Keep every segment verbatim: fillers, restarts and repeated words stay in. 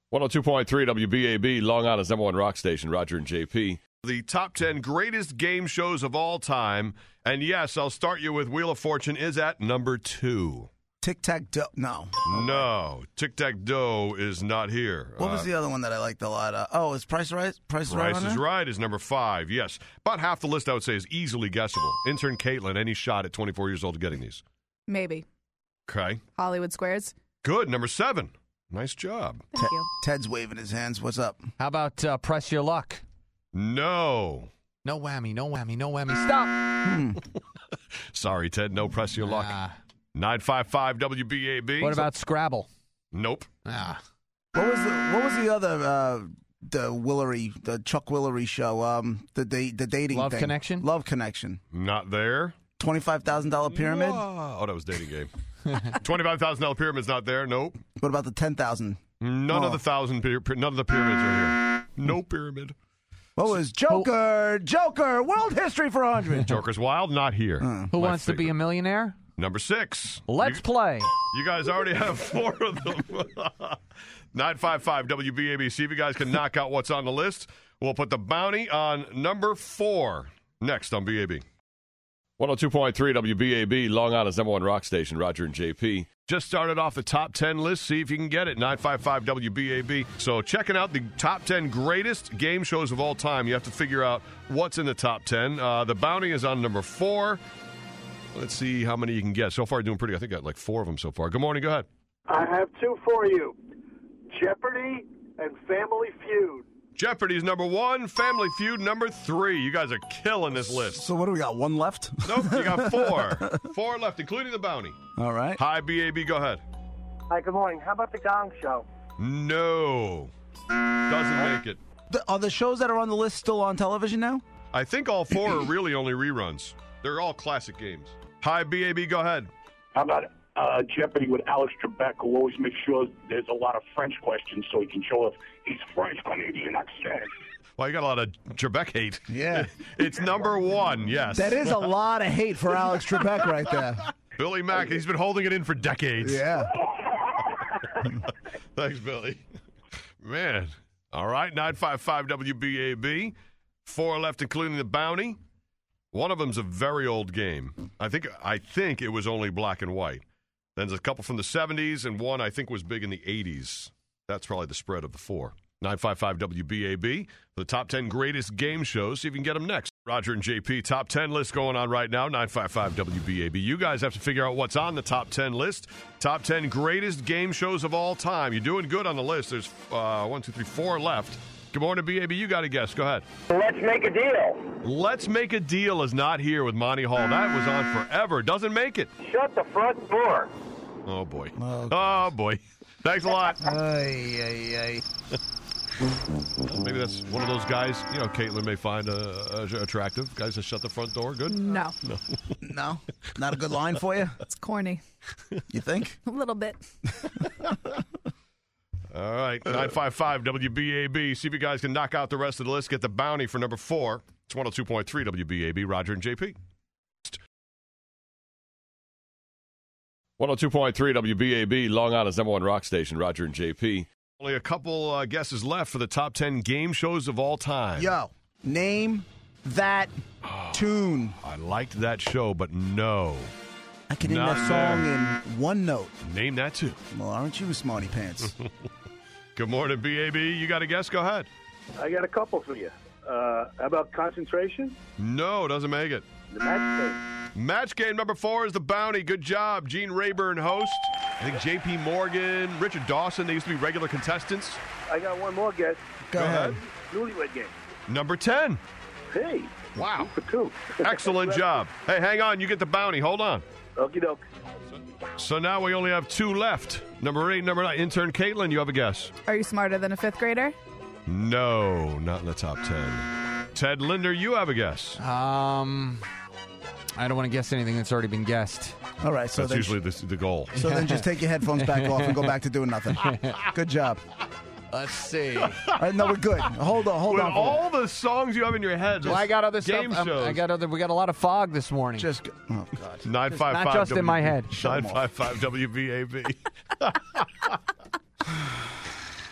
one oh two point three W B A B, Long Island's number one rock station, Roger and J P. The top ten greatest game shows of all time. And yes, I'll start you with Wheel of Fortune is at number two. Tic-tac-toe. No. No. Tic-tac-toe is not here. What was uh, the other one that I liked a lot? Uh, oh, is Price Right? Price, Price right is Right is number five, yes. About half the list, I would say, is easily guessable. Intern Caitlin, any shot at twenty-four years old of getting these? Maybe. Okay. Hollywood Squares. Good. Number seven. Nice job. Thank Te- you. Ted's waving his hands. What's up? How about uh, Press Your Luck? No. No whammy, no whammy, no whammy. Stop. Hmm. Sorry, Ted. No press your luck. Ah. nine five five W B A B. What about Scrabble? Nope. Ah. What was the What was the other uh, the Willery the Chuck Willery show? Um, the da- the dating Love thing. Connection? Love Connection. Not there. Twenty five thousand dollar pyramid. Whoa. Oh, that was dating game. twenty-five thousand dollars pyramid's not there. Nope. What about the ten thousand? None Oh. of the thousand. Py- none of the pyramids are here. No pyramid. What was Joker? Joker. World history for a hundred. Joker's Wild. Not here. Who My wants to be a favorite. millionaire? Number six? Let's you, play. You guys already have four of them. nine five five W B A B. See if you guys can knock out what's on the list. We'll put the bounty on number four next on B A B. one oh two point three W B A B, Long Island's number one rock station, Roger and J P. Just started off the top ten list. See if you can get it. nine five five W B A B. So checking out the top ten greatest game shows of all time. You have to figure out what's in the top ten. Uh, the bounty is on number four. Let's see how many you can get. So far, doing pretty. I think I got like four of them so far. Good morning. Go ahead. I have two for you. Jeopardy and Family Feud. Jeopardy's number one. Family Feud number three. You guys are killing this list. So what do we got? One left? Nope, you got four. Four left, including the bounty. All right. Hi, B A B. Go ahead. Hi, good morning. How about the Gong Show? No. Doesn't make it. The, are the shows that are on the list still on television now? I think all four are really only reruns. They're all classic games. Hi, B A B. Go ahead. How about uh, Jeopardy with Alex Trebek, who always makes sure there's a lot of French questions so he can show if he's French Canadian accent. Well, you got a lot of Trebek hate. Yeah. It's number one, yes. That is a lot of hate for Alex Trebek right there. Billy Mack, he's been holding it in for decades. Yeah. Thanks, Billy. Man. All right, nine five five W B A B. Four left, including the bounty. One of them's a very old game. I think I think it was only black and white. Then there's a couple from the seventies, and one I think was big in the eighties. That's probably the spread of the four. nine five five W B A B for the top ten greatest game shows. See if you can get them next. Roger and J P, top ten list going on right now, nine five five W B A B. You guys have to figure out what's on the top ten list. Top ten greatest game shows of all time. You're doing good on the list. There's uh, one, two, three, four left. Good morning, B A B. You got to guess. Go ahead. Let's make a deal. Let's Make a Deal is not here with Monty Hall. That was on forever. Doesn't make it. Shut the front door. Oh, boy. Oh, Oh, boy. Thanks a lot. Ay, ay, ay. Maybe that's one of those guys, you know, Caitlin may find uh, uh, attractive. Guys that shut the front door. Good? No. No. No? Not a good line for you? It's corny. You think? A little bit. All right. nine five five W B A B. See if you guys can knock out the rest of the list. Get the bounty for number four. It's one oh two point three W B A B. Roger and J P. one oh two point three W B A B, Long Island's number one rock station, Roger and J P. Only a couple uh, guesses left for the top ten game shows of all time. Yo, name that tune. I liked that show, but no. I can name Not that song there. in one note. Name that too. Well, aren't you smarty pants? Good morning, B A B. You got a guess? Go ahead. I got a couple for you. Uh, how about Concentration? No, doesn't make it. The Match Game. Match game number four is the bounty. Good job. Gene Rayburn host. I think J P Morgan, Richard Dawson, they used to be regular contestants. I got one more guess. Go ahead. Newlywed Game. Number ten. Hey. Wow. Two for two. Excellent job. Hey, hang on. You get the bounty. Hold on. Okie doke. So now we only have two left. Number eight, number nine. Intern Caitlin, you have a guess? Are you smarter than a fifth grader? No, not in the top ten. Ted Linder, you have a guess? Um, I don't want to guess anything that's already been guessed. All right, so That's then, usually the, the goal. so then just take your headphones back off and go back to doing nothing. Good job. Let's see. All right, no, we're good. Hold on, hold With on. for all the songs you have in your head, Well, I got other game stuff. Um, shows. I got other. We got a lot of fog this morning. Just go. Oh, God. nine five five not just in my head. nine five five W B A B.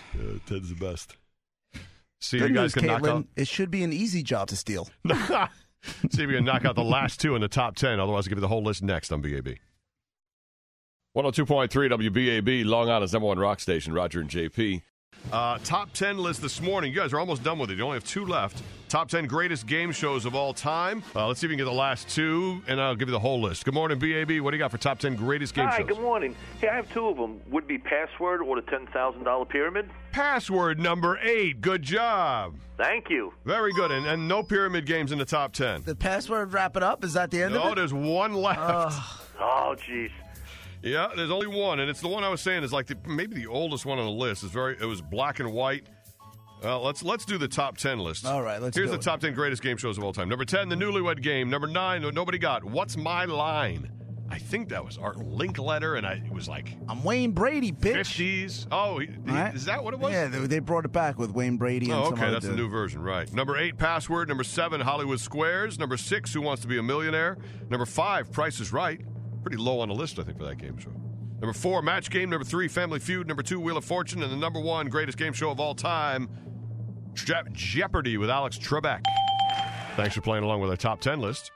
Ted's the best. See Good if you guys news, can knock Caitlin. out. It should be an easy job to steal. See if you can knock out the last two in the top ten. Otherwise, I'll give you the whole list next on B A B. one oh two point three W B A B, Long Island's number one rock station, Roger and J P. Uh, top ten list this morning. You guys are almost done with it. You only have two left. Top ten greatest game shows of all time. Uh, let's see if we can get the last two, and I'll give you the whole list. Good morning, B A B. What do you got for top ten greatest game Hi, shows? good morning. Hey, I have two of them. Would be Password or the ten thousand dollars Pyramid. Password number eight. Good job. Thank you. Very good. And, and no pyramid games in the top ten. The password wrap it up? Is that the end No, of it? there's one left. Oh, jeez. Yeah, there's only one, and it's the one I was saying is like the, maybe the oldest one on the list. It's very. It was black and white. Well, let's let's do the top ten list. All right, let's Here's do the it. top ten greatest game shows of all time. Number ten, The Newlywed Game. Number nine, what nobody got. What's My Line? I think that was Art Linkletter, and I, it was like I'm Wayne Brady, bitch. fifties. Oh, he, he- Right? is that what it was? Yeah, they, they brought it back with Wayne Brady and Oh, some okay, other that's the dude. new version, right. Number eight, Password. Number seven, Hollywood Squares. Number six, Who Wants to Be a Millionaire? Number five, Price is Right. Pretty low on the list, I think, for that game show. Number four, Match Game. Number three, Family Feud. Number two, Wheel of Fortune. And the number one greatest game show of all time, Je- Jeopardy with Alex Trebek. Thanks for playing along with our top ten list.